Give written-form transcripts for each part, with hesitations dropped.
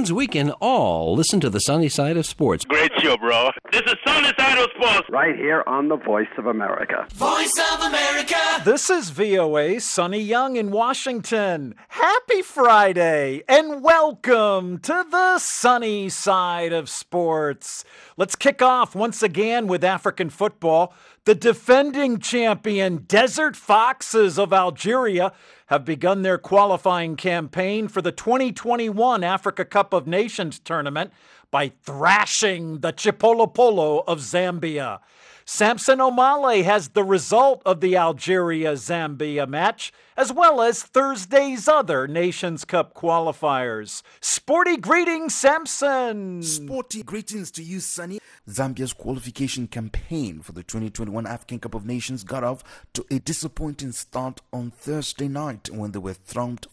means we can all listen to the sunny side of sports. Great show, bro. This is Sunny Side of Sports. Right here on the Voice of America. Voice of America. This is VOA Sunny Young in Washington. Happy Friday and welcome to the sunny side of sports. Let's kick off once again with African football. The defending champion Desert Foxes of Algeria have begun their qualifying campaign for the 2021 Africa Cup of Nations tournament by thrashing the Chipolopolo of Zambia. Samson Omale has the result of the Algeria-Zambia match, as well as Thursday's other Nations Cup qualifiers. Sporty greetings, Samson! Sporty greetings to you, Sonny. Zambia's qualification campaign for the 2021 African Cup of Nations got off to a disappointing start on Thursday night when they were thumped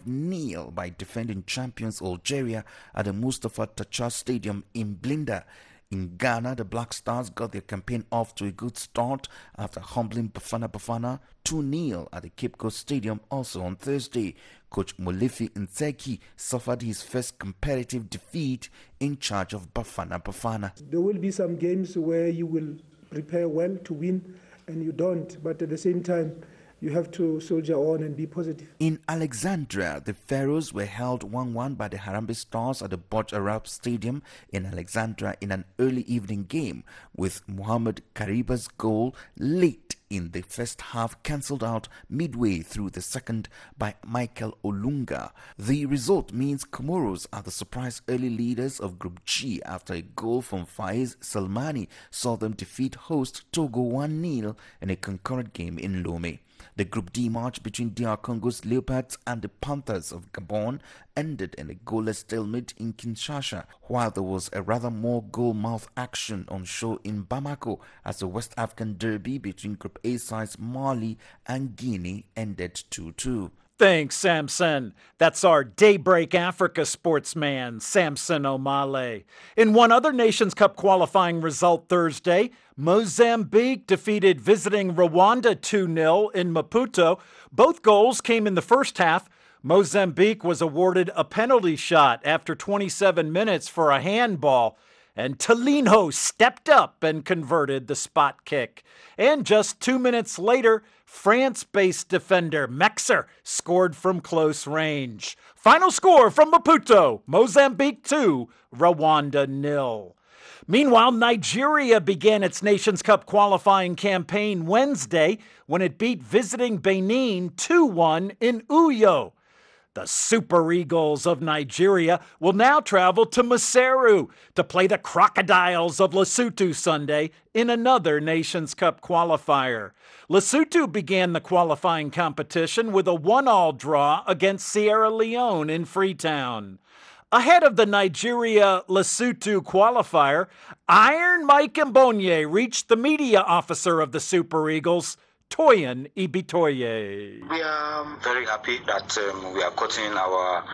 5-0 by defending champions Algeria at the Mustafa Tachar Stadium in Blinda. In Ghana, the Black Stars got their campaign off to a good start after humbling Bafana 2-0 at the Cape Coast Stadium also on Thursday. Coach Molefi Nseki suffered his first competitive defeat in charge of Bafana. There will be some games where you will prepare well to win and you don't, but at the same time, you have to soldier on and be positive. In Alexandria, the Pharaohs were held 1-1 by the Harambee Stars at the Burj Arab Stadium in Alexandria in an early evening game, with Mohamed Kariba's goal late in the first half cancelled out midway through the second by Michael Olunga. The result means Comoros are the surprise early leaders of Group G after a goal from Faiz Salmani saw them defeat host Togo 1-0 in a concurrent game in Lomé. The Group D match between DR Congo's Leopards and the Panthers of Gabon ended in a goalless stalemate in Kinshasa, while there was a rather more goal-mouth action on show in Bamako as the West African derby between Group A sides Mali and Guinea ended 2-2. Thanks, Samson. That's our Daybreak Africa sportsman, Samson Omale. In one other Nations Cup qualifying result Thursday, Mozambique defeated visiting Rwanda 2-0 in Maputo. Both goals came in the first half. Mozambique was awarded a penalty shot after 27 minutes for a handball, and Tolinho stepped up and converted the spot kick. And just 2 minutes later, France-based defender Mexer scored from close range. Final score from Maputo, Mozambique 2, Rwanda 0. Meanwhile, Nigeria began its Nations Cup qualifying campaign Wednesday when it beat visiting Benin 2-1 in Uyo. The Super Eagles of Nigeria will now travel to Maseru to play the Crocodiles of Lesotho Sunday in another Nations Cup qualifier. Lesotho began the qualifying competition with a 1-1 draw against Sierra Leone in Freetown. Ahead of the Nigeria-Lesotho qualifier, Iron Mike Mbonye reached the media officer of the Super Eagles, Toyin Ibitoye. We are very happy that we are cutting our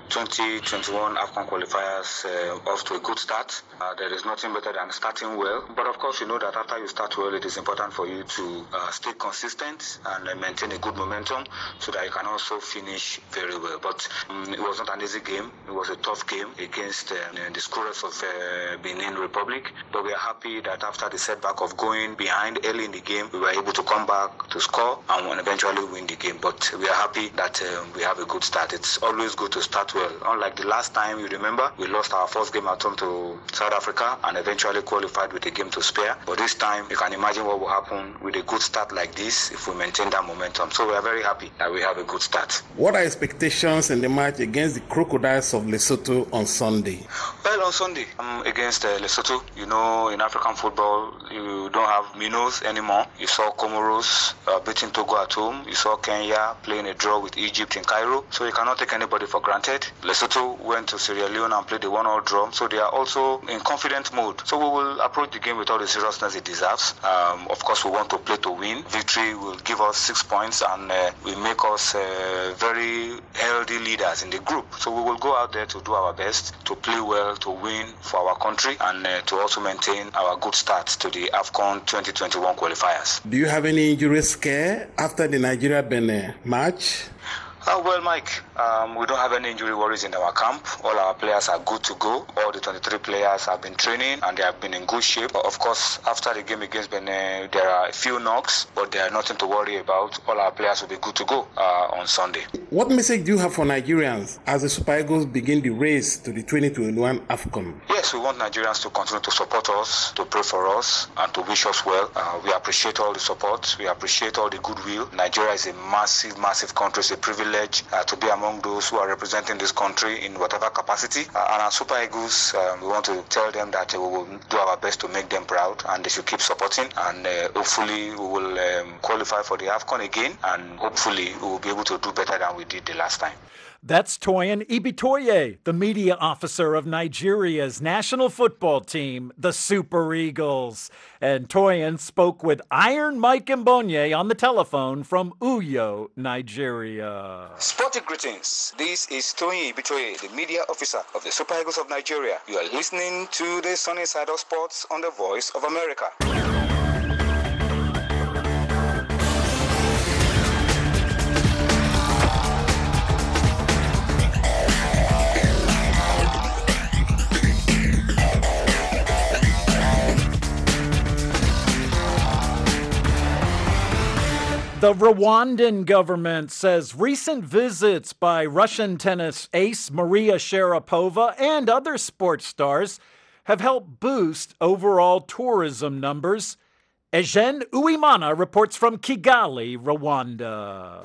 2021 AFCON qualifiers off to a good start. There is nothing better than starting well. But of course, you know that after you start well, it is important for you to stay consistent and maintain a good momentum so that you can also finish very well. But it was not an easy game. It was a tough game against the Scourers of Benin Republic. But we are happy that after the setback of going behind early in the game, we were able to come back to score and eventually win the game. But we are happy that we have a good start. It's always good to start well. Unlike the last time, you remember, we lost our first game at home to South Africa and eventually qualified with a game to spare. But this time, you can imagine what will happen with a good start like this if we maintain that momentum. So we are very happy that we have a good start. What are expectations in the match against the Crocodiles of Lesotho on Sunday? Well, on Sunday, against Lesotho, you know, in African football, you don't have minnows anymore. You saw Comoros beating Togo at home. You saw Kenya playing a draw with Egypt in Cairo. So you cannot take anybody for granted. Lesotho went to Sierra Leone and played a 1-1 draw. So they are also in confident mode. So we will approach the game with all the seriousness it deserves. Of course, we want to play to win. Victory will give us 6 points and will make us very healthy leaders in the group. So we will go out there to do our best, to play well, to win for our country, and to also maintain our good start to the AFCON 2021 qualifiers. Do you have any injury scare after the Nigeria-Benin match? Well, Mike, we don't have any injury worries in our camp. All our players are good to go. All the 23 players have been training and they have been in good shape. Of course, after the game against Benin, there are a few knocks, but there are nothing to worry about. All our players will be good to go on Sunday. What message do you have for Nigerians as the Super Eagles begin the race to the 2021 AFCON? Yes, we want Nigerians to continue to support us, to pray for us, and to wish us well. We appreciate all the support. We appreciate all the goodwill. Nigeria is a massive, massive country. It's a privilege to be among those who are representing this country in whatever capacity. And as Super Eagles, we want to tell them that we will do our best to make them proud and they should keep supporting. And hopefully we will qualify for the AFCON again, and hopefully we will be able to do better than we did the last time. That's Toyin Ibitoye, the media officer of Nigeria's national football team, the Super Eagles. And Toyin spoke with Iron Mike Mbonye on the telephone from Uyo, Nigeria. Sporting greetings. This is Toyin Ibitoye, the media officer of the Super Eagles of Nigeria. You are listening to the Sunny Side of Sports on the Voice of America. The Rwandan government says recent visits by Russian tennis ace Maria Sharapova and other sports stars have helped boost overall tourism numbers. Eugene Uwimana reports from Kigali, Rwanda.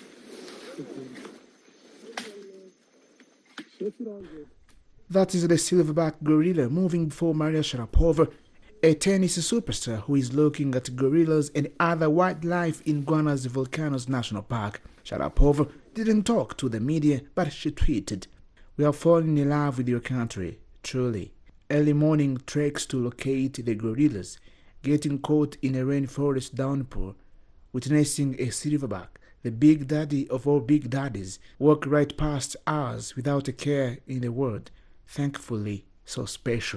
That is the silverback gorilla moving before Maria Sharapova, a tennis superstar who is looking at gorillas and other wildlife in Ghana's Volcanoes National Park. Sharapova didn't talk to the media, but she tweeted, "We are falling in love with your country, truly. Early morning treks to locate the gorillas, getting caught in a rainforest downpour, witnessing a silverback, the big daddy of all big daddies, walk right past us without a care in the world. Thankfully, so special."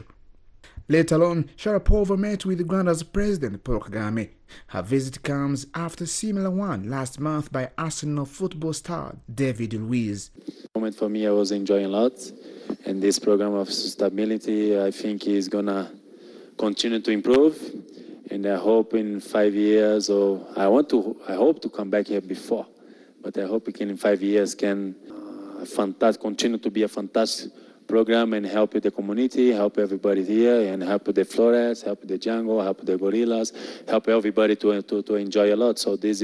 Later on, Sharapova met with Rwanda's President Paul Kagame. Her visit comes after a similar one last month by Arsenal football star David Luiz. Moment for me, I was enjoying a lot, and this program of stability, I think, is gonna continue to improve. And I hope in 5 years, or I hope to come back here before, but I hope we can in 5 years can continue to be a fantastic program and help the community, help everybody here, and help the flores, help the jungle, help the gorillas, help everybody to enjoy a lot. So this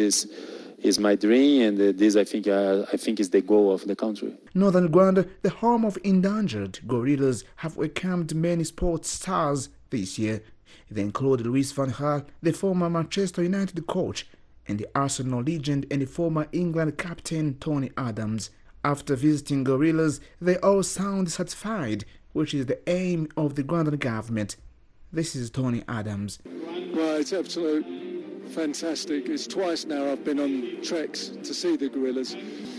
is my dream, and this I think is the goal of the country. Northern Rwanda, the home of endangered gorillas, have welcomed many sports stars this year. They include Louis van Gaal, the former Manchester United coach, and the Arsenal legend and the former England captain Tony Adams. After visiting gorillas, they all sound satisfied, which is the aim of the Rwandan government. This is Tony Adams. Well, it's absolute fantastic. It's twice now I've been on treks to see the gorillas.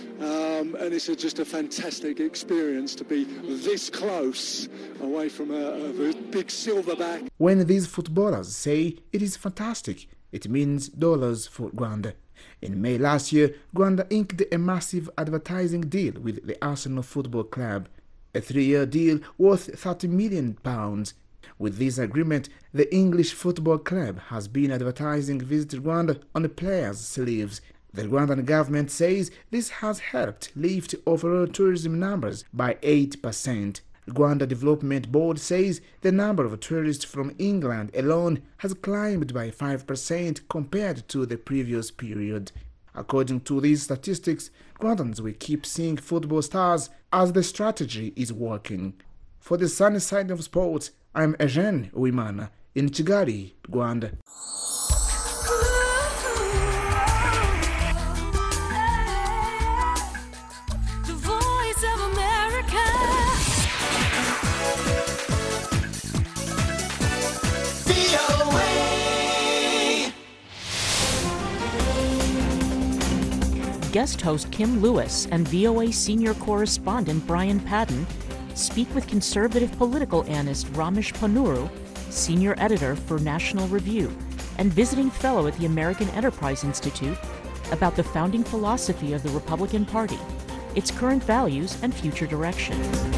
And it's just a fantastic experience to be this close away from a big silverback. When these footballers say it is fantastic, it means dollars for Rwanda. In May last year, Rwanda inked a massive advertising deal with the Arsenal Football Club, a 3-year deal worth £30 million. With this agreement, the English Football Club has been advertising Visit Rwanda on the players' sleeves. The Rwandan government says this has helped lift overall tourism numbers by 8%. Rwanda Development Board says the number of tourists from England alone has climbed by 5% compared to the previous period. According to these statistics, Rwandans will keep seeing football stars as the strategy is working. For the Sunny Side of Sports, I'm Eugene Uwimana in Kigali, Rwanda. Guest host Kim Lewis and VOA senior correspondent Brian Padden speak with conservative political analyst Ramesh Ponnuru, senior editor for National Review, and visiting fellow at the American Enterprise Institute, about the founding philosophy of the Republican Party, its current values and future direction.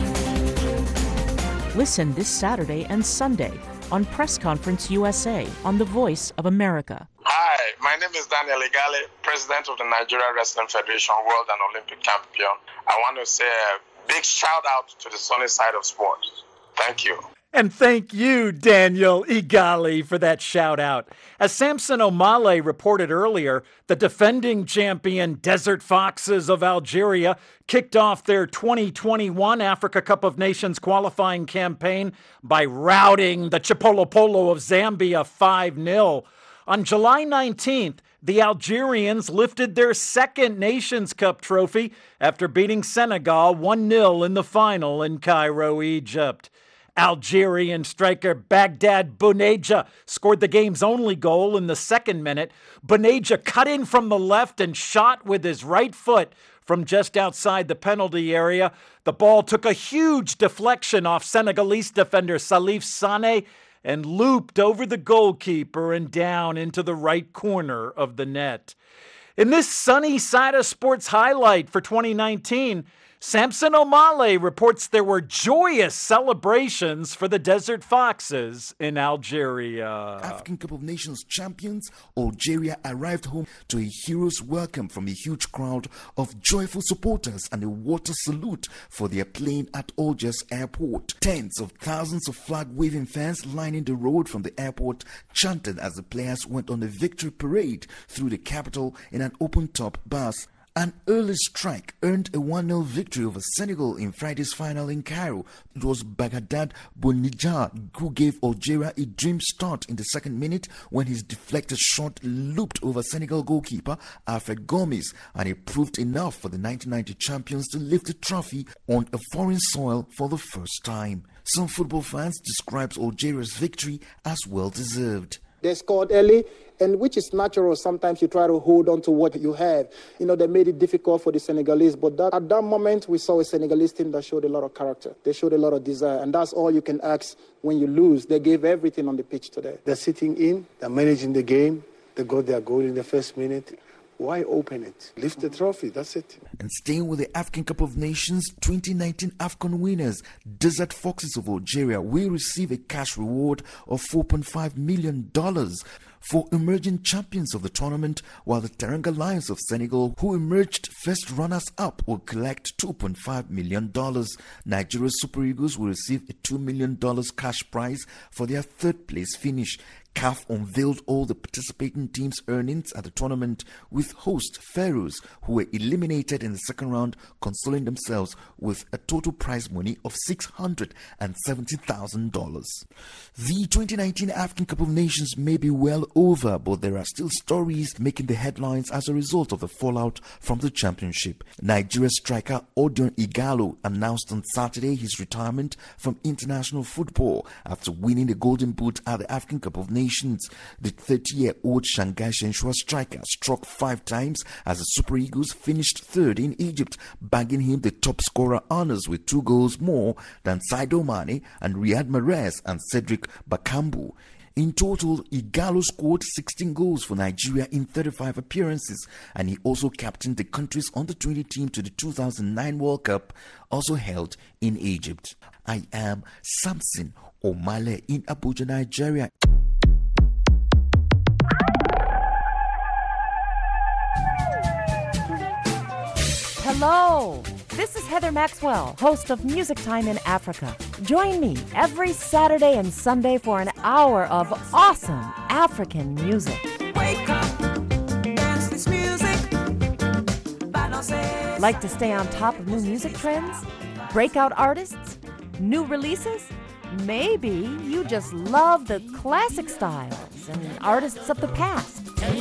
Listen this Saturday and Sunday on Press Conference USA on The Voice of America. Hi, my name is Daniel Igale, President of the Nigeria Wrestling Federation, World and Olympic Champion. I want to say a big shout out to the sunny side of sports. Thank you. And thank you, Daniel Igale, for that shout out. As Samson Omale reported earlier, the defending champion Desert Foxes of Algeria kicked off their 2021 Africa Cup of Nations qualifying campaign by routing the Chipolopolo of Zambia 5-0. On July 19th, the Algerians lifted their second Nations Cup trophy after beating Senegal 1-0 in the final in Cairo, Egypt. Algerian striker Baghdad Bounedjah scored the game's only goal in the second minute. Bounedjah cut in from the left and shot with his right foot from just outside the penalty area. The ball took a huge deflection off Senegalese defender Salif Sané and looped over the goalkeeper and down into the right corner of the net. In this sunny side of sports highlight for 2019, Samson Omale reports there were joyous celebrations for the Desert Foxes in Algeria. African Cup of Nations champions, Algeria arrived home to a hero's welcome from a huge crowd of joyful supporters and a water salute for their plane at Algiers airport. Tens of thousands of flag-waving fans lining the road from the airport chanted as the players went on a victory parade through the capital in an open-top bus. An early strike earned a 1-0 victory over Senegal in Friday's final in Cairo. It was Baghdad Bounedjah who gave Algeria a dream start in the second minute when his deflected shot looped over Senegal goalkeeper Alfred Gomis, and it proved enough for the 1990 champions to lift the trophy on a foreign soil for the first time. Some football fans described Algeria's victory as well-deserved. They scored early, and which is natural. Sometimes you try to hold on to what you have. They made it difficult for the Senegalese, but at that moment, we saw a Senegalese team that showed a lot of character. They showed a lot of desire, and that's all you can ask when you lose. They gave everything on the pitch today. They're sitting in, they're managing the game, they got their goal in the first minute. Why open it? Lift the trophy, that's it. And staying with the African Cup of Nations, 2019 AFCON winners, Desert Foxes of Algeria, will receive a cash reward of $4.5 million for emerging champions of the tournament, while the Teranga Lions of Senegal, who emerged first runners-up, will collect $2.5 million. Nigeria's Super Eagles will receive a $2 million cash prize for their third-place finish. CAF unveiled all the participating teams' earnings at the tournament, with host Pharaohs, who were eliminated in the second round, consoling themselves with a total prize money of $670,000. The 2019 African Cup of Nations may be well over, but there are still stories making the headlines as a result of the fallout from the championship. Nigeria striker Odion Igalo announced on Saturday his retirement from international football after winning the Golden Boot at the African Cup of Nations. The 30-year-old Shanghai Shenhua striker struck 5 times as the Super Eagles finished third in Egypt, bagging him the top scorer honors with 2 goals more than Sadio Mane and Riyad Mahrez and Cedric Bakambu. In total, Igalo scored 16 goals for Nigeria in 35 appearances, and he also captained the country's under-20 team to the 2009 World Cup, also held in Egypt. I am Samson Omale in Abuja, Nigeria. Hello, this is Heather Maxwell, host of Music Time in Africa. Join me every Saturday and Sunday for an hour of awesome African music. Wake up, dance this music. Like to stay on top of new music trends? Breakout artists? New releases? Maybe you just love the classic styles and artists of the past.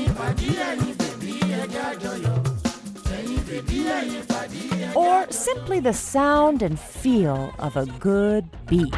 Or simply the sound and feel of a good beat.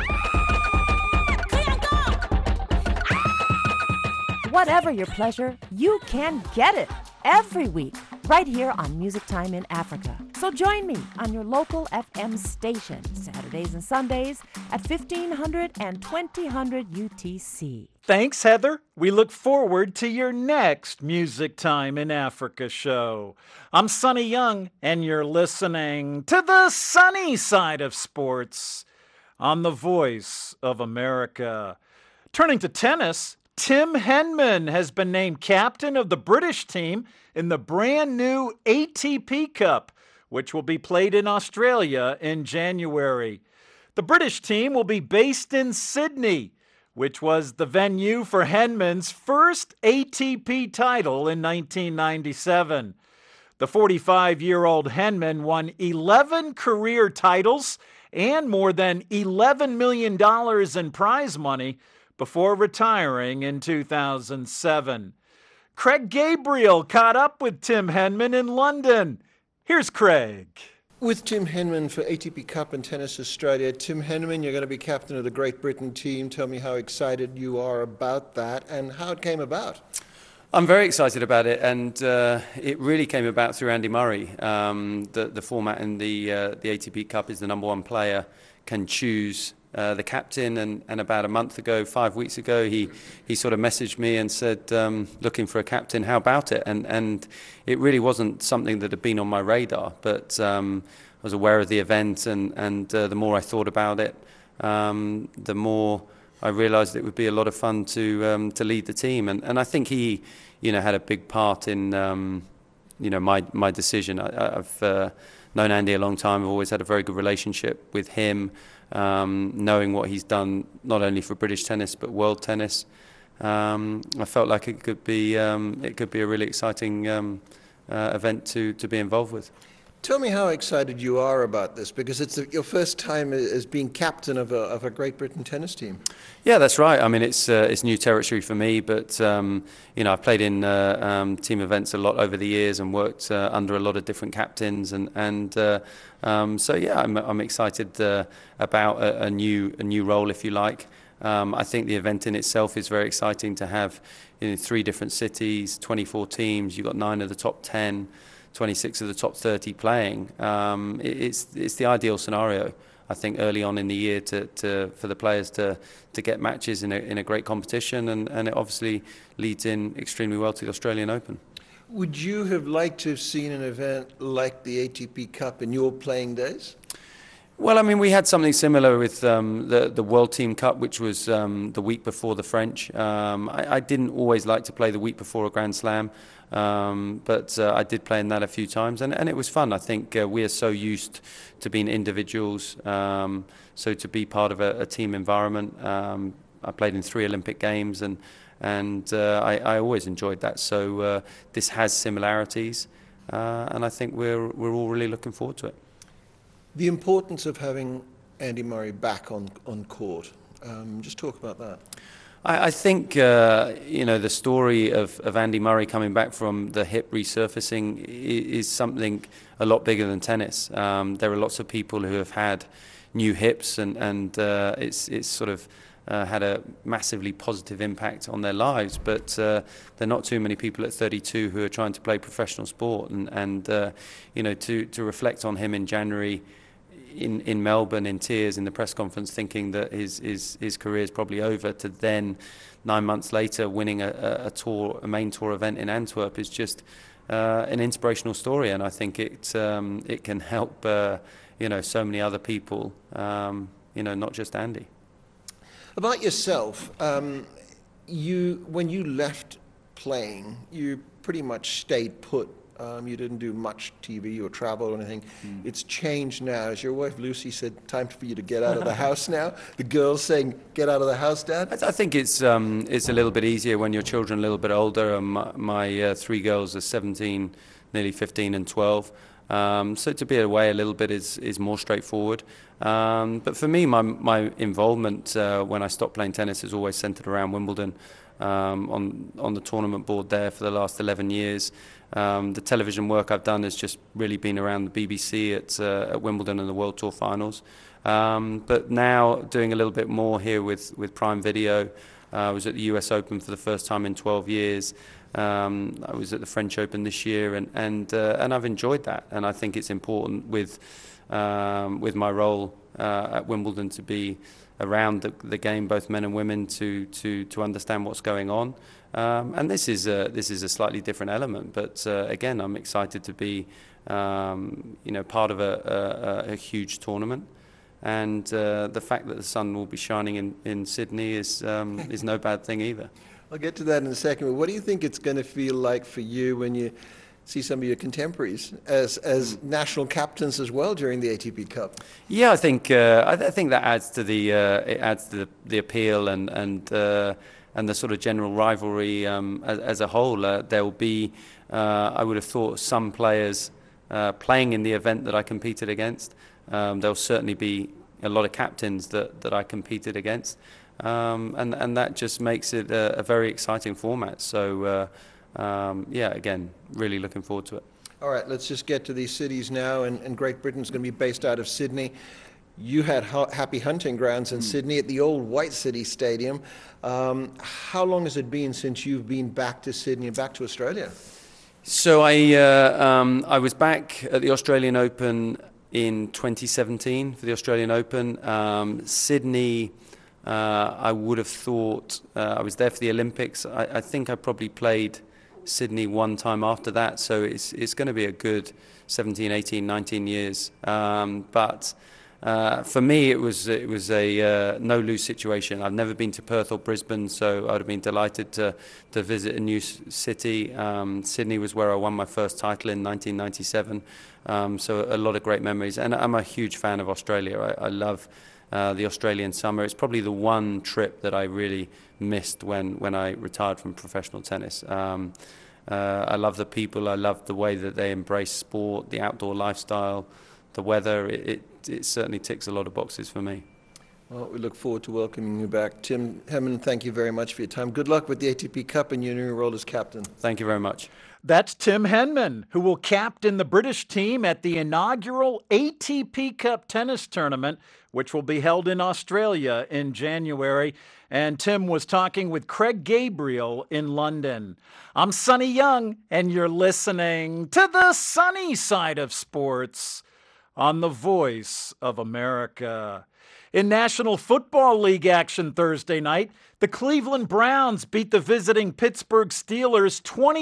Whatever your pleasure, you can get it every week right here on Music Time in Africa. So join me on your local FM station Saturdays and Sundays at 1500 and 2000 UTC. Thanks, Heather. We look forward to your next Music Time in Africa show. I'm Sonny Young, and you're listening to the sunny side of sports on the Voice of America. Turning to tennis, Tim Henman has been named captain of the British team in the brand new ATP Cup, which will be played in Australia in January. The British team will be based in Sydney, which was the venue for Henman's first ATP title in 1997. The 45-year-old Henman won 11 career titles and more than $11 million in prize money before retiring in 2007. Craig Gabriel caught up with Tim Henman in London. Here's Craig. With Tim Henman for ATP Cup and Tennis Australia. Tim Henman, you're going to be captain of the Great Britain team. Tell me how excited you are about that and how it came about. I'm very excited about it, and it really came about through Andy Murray. The format in the ATP Cup is the number one player can choose the captain, and about a month ago, 5 weeks ago, he sort of messaged me and said, looking for a captain, how about it? And it really wasn't something that had been on my radar, but I was aware of the event, and the more I thought about it, the more I realised it would be a lot of fun to lead the team, and I think he, had a big part in my decision. I've known Andy a long time. I've always had a very good relationship with him. Knowing what he's done not only for British tennis but world tennis, I felt like it could be a really exciting event to be involved with. Tell me how excited you are about this, because it's your first time as being captain of a Great Britain tennis team. Yeah, that's right. I mean, it's new territory for me, but I've played in team events a lot over the years and worked under a lot of different captains, and so yeah, I'm excited about a new role, if you like. I think the event in itself is very exciting to have 3 different cities, 24 teams. You've got 9 of the top 10. 26 of the top 30 playing. It's the ideal scenario, I think, early on in the year for the players to get matches in a great competition, and it obviously leads in extremely well to the Australian Open. Would you have liked to have seen an event like the ATP Cup in your playing days? Well, I mean, we had something similar with the World Team Cup, which was the week before the French. I didn't always like to play the week before a Grand Slam, but I did play in that a few times, and it was fun. I think we are so used to being individuals, so to be part of a team environment. I played in 3 Olympic Games, and I always enjoyed that. So this has similarities, and I think we're all really looking forward to it. The importance of having Andy Murray back on court. Just talk about that. I think the story of Andy Murray coming back from the hip resurfacing is something a lot bigger than tennis. There are lots of people who have had new hips, and it's sort of had a massively positive impact on their lives. But there are not too many people at 32 who are trying to play professional sport, and to reflect on him in January. In Melbourne, in tears, in the press conference, thinking that his career is probably over, to then 9 months later winning a main tour event in Antwerp is just an inspirational story, and I think it can help so many other people, not just Andy. About yourself, when you left playing, you pretty much stayed put. You didn't do much TV or travel or anything. It's changed now. As your wife Lucy said, time for you to get out of the house now. The girls saying, get out of the house, Dad? I think it's a little bit easier when your children are a little bit older. My 3 girls are 17, nearly 15 and 12. So to be away a little bit is more straightforward. But for me, my involvement when I stopped playing tennis is always centred around Wimbledon. On the tournament board there for the last 11 years. The television work I've done has just really been around the BBC at Wimbledon and the World Tour Finals. But now doing a little bit more here with Prime Video. I was at the US Open for the first time in 12 years. I was at the French Open this year, and I've enjoyed that. And I think it's important with my role at Wimbledon to be around the game, both men and women, to understand what's going on. And this is a slightly different element, but again, I'm excited to be part of a huge tournament. And the fact that the sun will be shining in Sydney is no bad thing either. I'll get to that in a second, but what do you think it's going to feel like for you when you see some of your contemporaries as national captains as well during the ATP Cup? Yeah, I think that adds to the appeal and the sort of general rivalry as a whole. There will be, I would have thought, some players playing in the event that I competed against. There'll certainly be a lot of captains that I competed against, and that just makes it a very exciting format. So. Again, really looking forward to it. All right, let's just get to these cities now, and Great Britain's going to be based out of Sydney. You had happy hunting grounds in Sydney at the old White City Stadium. How long has it been since you've been back to Sydney and back to Australia? So I was back at the Australian Open in 2017 for the Australian Open. Sydney, I would have thought, I was there for the Olympics. I think I probably played Sydney one time after that, so it's going to be a good 17, 18, 19 years. But for me, it was a no-lose situation. I've never been to Perth or Brisbane, so I would have been delighted to visit a new city. Sydney was where I won my first title in 1997, so a lot of great memories. And I'm a huge fan of Australia. I love the Australian summer. It's probably the one trip that I really missed when I retired from professional tennis. I love the people. I love the way that they embrace sport, the outdoor lifestyle, the weather. It certainly ticks a lot of boxes for me. Well, we look forward to welcoming you back. Tim Henman, thank you very much for your time. Good luck with the ATP Cup and your new role as captain. Thank you very much. That's Tim Henman, who will captain the British team at the inaugural ATP Cup tennis tournament, which will be held in Australia in January. And Tim was talking with Craig Gabriel in London. I'm Sonny Young, and you're listening to the sunny side of sports on the Voice of America. In National Football League action Thursday night, the Cleveland Browns beat the visiting Pittsburgh Steelers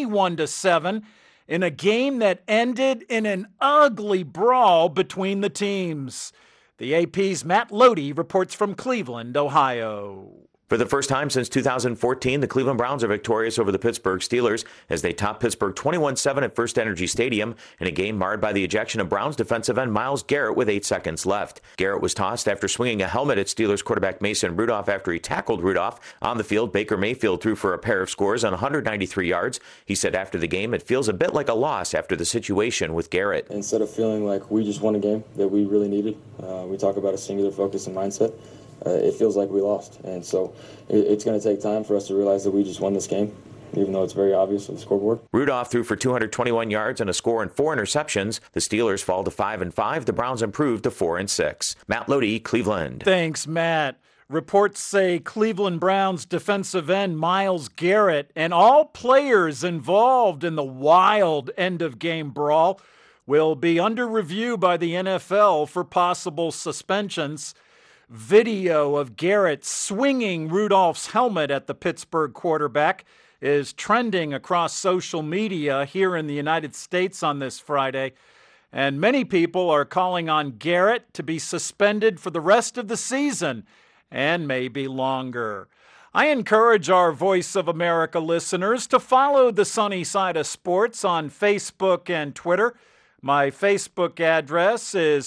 21-7 in a game that ended in an ugly brawl between the teams. The AP's Matt Lodi reports from Cleveland, Ohio. For the first time since 2014, the Cleveland Browns are victorious over the Pittsburgh Steelers as they top Pittsburgh 21-7 at First Energy Stadium in a game marred by the ejection of Browns defensive end Myles Garrett with 8 seconds left. Garrett was tossed after swinging a helmet at Steelers quarterback Mason Rudolph after he tackled Rudolph. On the field, Baker Mayfield threw for a pair of scores on 193 yards. He said after the game, it feels a bit like a loss after the situation with Garrett. Instead of feeling like we just won a game that we really needed, we talk about a singular focus and mindset. It feels like we lost, and so it's going to take time for us to realize that we just won this game, even though it's very obvious on the scoreboard. Rudolph threw for 221 yards and a score and 4 interceptions. The Steelers fall to 5-5. The Browns improved to 4-6. Matt Lodi, Cleveland. Thanks, Matt. Reports say Cleveland Browns defensive end Myles Garrett and all players involved in the wild end-of-game brawl will be under review by the NFL for possible suspensions. Video of Garrett swinging Rudolph's helmet at the Pittsburgh quarterback is trending across social media here in the United States on this Friday, and many people are calling on Garrett to be suspended for the rest of the season and maybe longer. I encourage our Voice of America listeners to follow the Sunny Side of Sports on Facebook and Twitter. My Facebook address is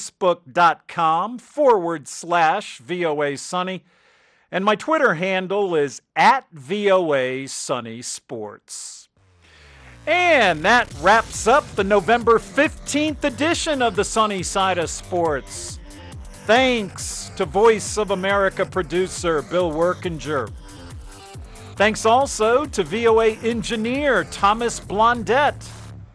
facebook.com/VOA Sunny, and my Twitter handle is @VOA Sunny Sports. And that wraps up the November 15th edition of the Sunny Side of Sports. Thanks to Voice of America producer Bill Workinger. Thanks also to VOA engineer Thomas Blondette.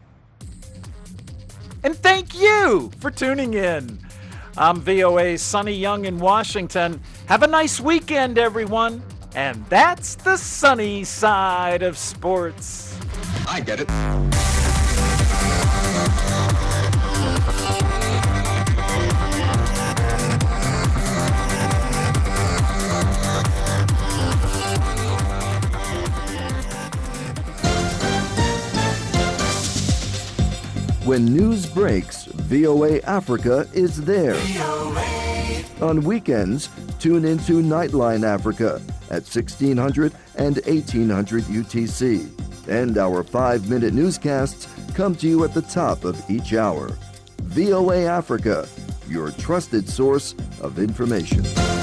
And thank you for tuning in. I'm VOA's Sonny Young in Washington. Have a nice weekend, everyone. And that's the sunny side of sports. I get it. When news breaks, VOA Africa is there. On weekends, tune into Nightline Africa at 1600 and 1800 UTC. And our 5-minute newscasts come to you at the top of each hour. VOA Africa, your trusted source of information.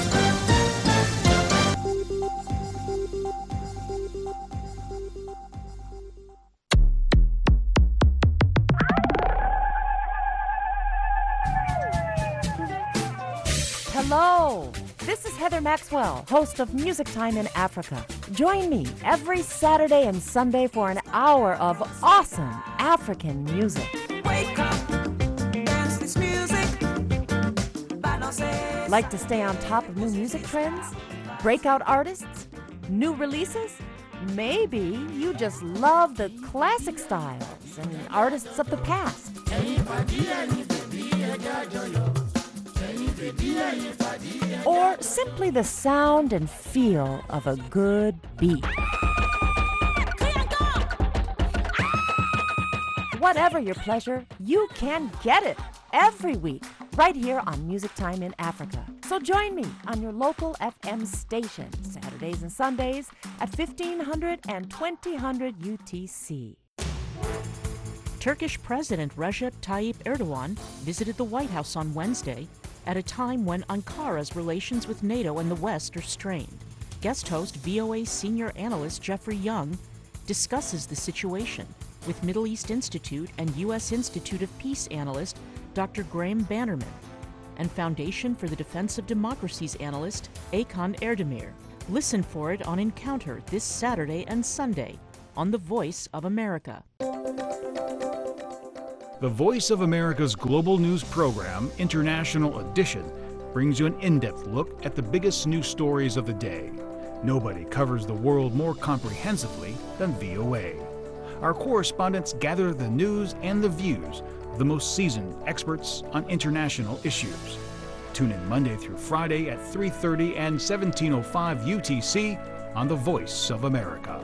Hello, this is Heather Maxwell, host of Music Time in Africa. Join me every Saturday and Sunday for an hour of awesome African music. Wake up, dance this music. Like to stay on top of new music trends? Breakout artists? New releases? Maybe you just love the classic styles and artists of the past. Or simply the sound and feel of a good beat. Whatever your pleasure, you can get it every week right here on Music Time in Africa. So join me on your local FM station Saturdays and Sundays at 1500 and 2000 UTC. Turkish President Recep Tayyip Erdogan visited the White House on Wednesday at a time when Ankara's relations with NATO and the West are strained. Guest host VOA senior analyst Jeffrey Young discusses the situation with Middle East Institute and U.S. Institute of Peace analyst Dr. Graham Bannerman and Foundation for the Defense of Democracy's analyst Akon Erdemir. Listen for it on Encounter this Saturday and Sunday on The Voice of America. The Voice of America's global news program, International Edition, brings you an in-depth look at the biggest news stories of the day. Nobody covers the world more comprehensively than VOA. Our correspondents gather the news and the views of the most seasoned experts on international issues. Tune in Monday through Friday at 3:30 and 17:05 UTC on The Voice of America.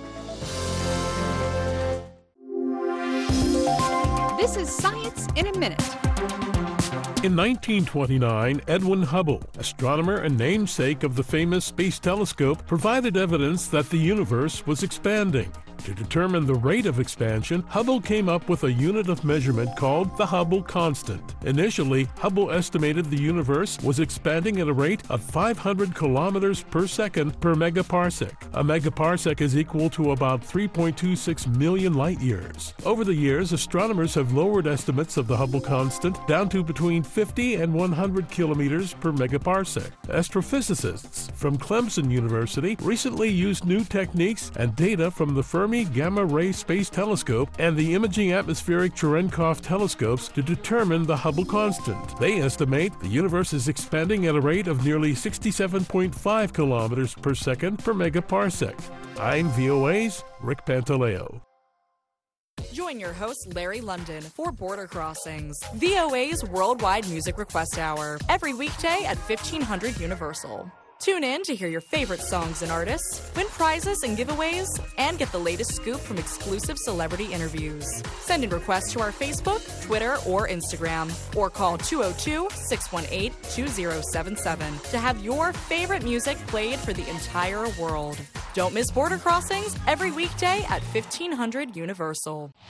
This is Science in a Minute. In 1929, Edwin Hubble, astronomer and namesake of the famous Space Telescope, provided evidence that the universe was expanding. To determine the rate of expansion, Hubble came up with a unit of measurement called the Hubble constant. Initially, Hubble estimated the universe was expanding at a rate of 500 kilometers per second per megaparsec. A megaparsec is equal to about 3.26 million light years. Over the years, astronomers have lowered estimates of the Hubble constant down to between 50 and 100 kilometers per megaparsec. Astrophysicists from Clemson University recently used new techniques and data from the Fermi Gamma Ray Space Telescope and the Imaging Atmospheric Cherenkov telescopes to determine the Hubble constant. They estimate the universe is expanding at a rate of nearly 67.5 kilometers per second per megaparsec. I'm VOA's Rick Pantaleo. Join your host, Larry London, for Border Crossings, VOA's Worldwide Music Request Hour, every weekday at 1500 Universal. Tune in to hear your favorite songs and artists, win prizes and giveaways, and get the latest scoop from exclusive celebrity interviews. Send in requests to our Facebook, Twitter, or Instagram, or call 202-618-2077 to have your favorite music played for the entire world. Don't miss Border Crossings every weekday at 1500 Universal.